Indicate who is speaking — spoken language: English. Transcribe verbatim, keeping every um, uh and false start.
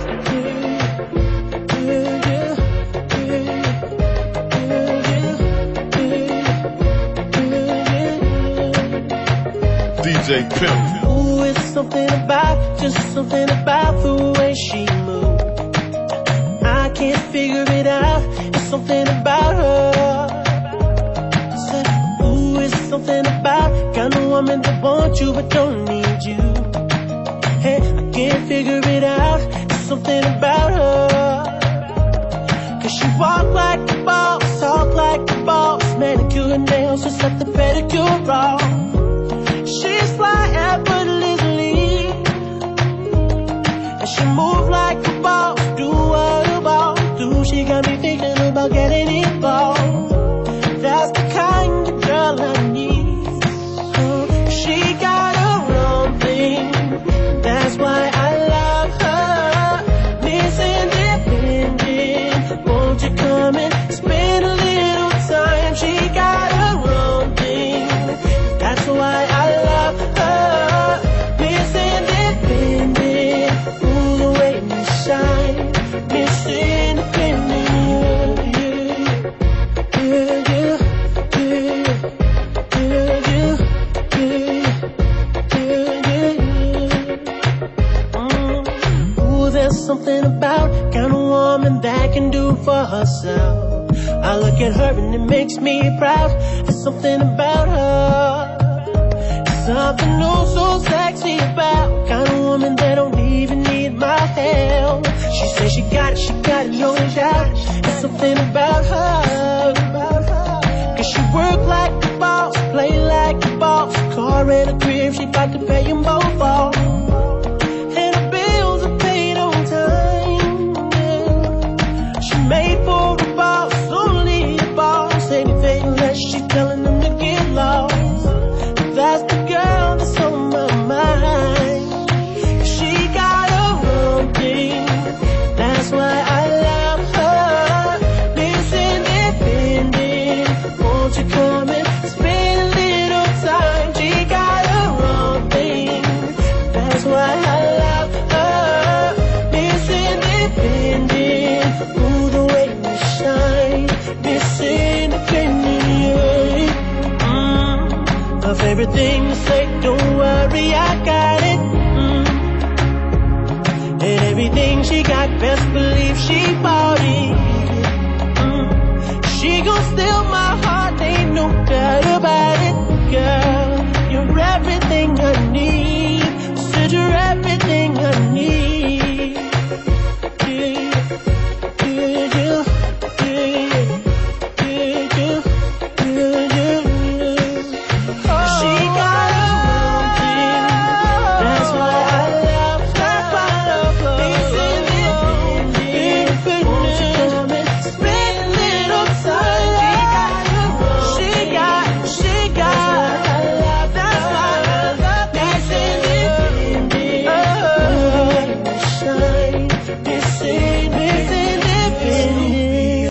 Speaker 1: D J Pimp.
Speaker 2: Ooh, it's something about, just something about the way she moves. I can't figure it out, it's something about her. Said, ooh, it's something about kind of woman that wants you but don't need you. Hey, I can't figure it out, it's something about her. Cause she walk like a boss, talk like a boss, manicure and nails, just let the pedicure off. She's fly effortlessly, and she move like a boss, do what a boss do. She got me thinking about getting involved. That's the kind of girl I need. She got her own thing, that's why I love her. Miss Independent, won't you come and spend a little time? She got her own thing, that's why I love her. Miss Independent, ooh, the way you shine. Miss Independent, yeah, yeah, yeah, yeah, yeah, yeah, yeah, yeah. Mm. Ooh, there's something about kind of woman that can do for herself. I look at her and it makes me proud. There's something about her, something oh so sexy about kind of woman that don't even need my help. She says she got it, she got it, no doubt. There's something about her, cause she work like a boss, play like a boss. Car and a crib, she bout to pay them both off. And her bills are paid on time, yeah. She made for a boss, only a boss. Anything less, she telling them to get lost. That's the girl that's on my mind. She got her own thing, that's why I love her. Miss Independent, won't you come and spend a little time? She got her own thing, that's why I love her. Miss Independent, ooh, the way you shine. Miss Independent, mm. Her favorite thing to say, don't worry, I got it. Mm. And everything she got, best believe she bought it. Mm. She gon' steal my heart, ain't no doubt about it. Girl, you're everything I need. Said you're everything I need.